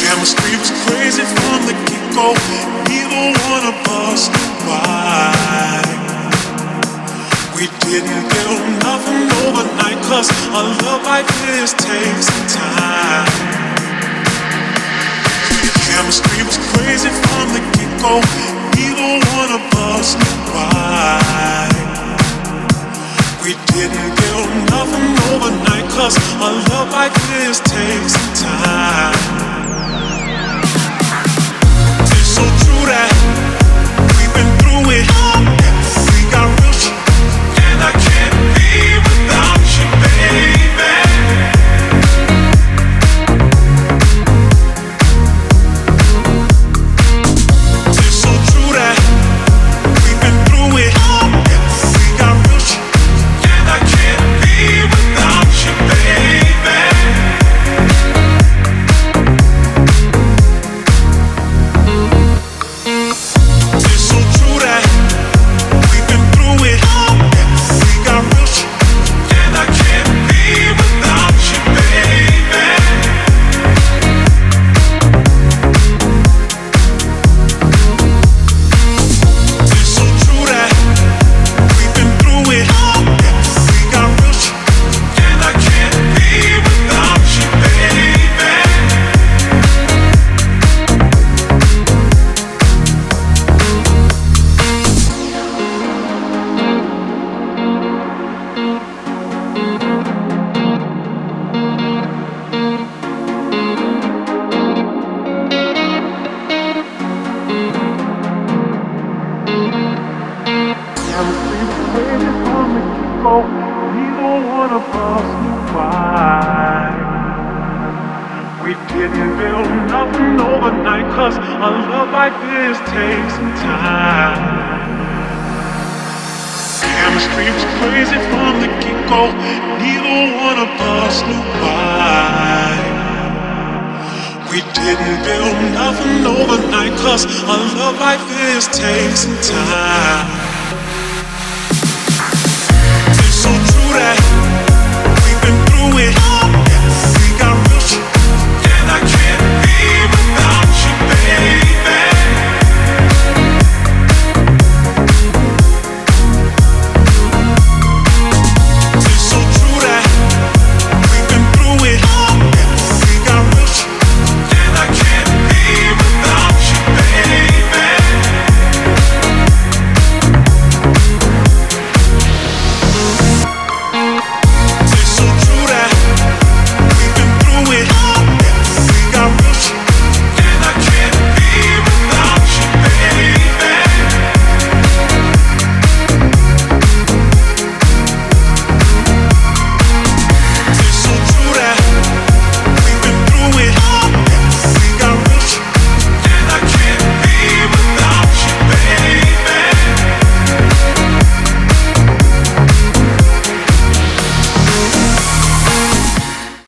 Chemistry was crazy from the get-go. Neither one of us knew why. We didn't build nothing overnight, 'cause a love like this takes some time. Chemistry was crazy from the get-go. Neither one of us knew why. We didn't build nothing overnight, 'cause a love like this takes some time. It's so true that we've been through it. We got real shit, and I can't be without you, baby. It's so true that we've been through it. We got real shit, and I can't be without you, baby. It's so true that we've been through it. We got real shit, and I can't be without you, baby. It's so true that we've been through it. We got real shit, and I can't be without you, baby. Chemistry was crazy from the get-go. Neither one of us knew why. We didn't build nothing overnight, 'cause a love like this takes some time. Chemistry was crazy from the get-go. Neither one of us knew why. We didn't build nothing overnight, 'cause a love like this takes some time. It's so true that we've been through it.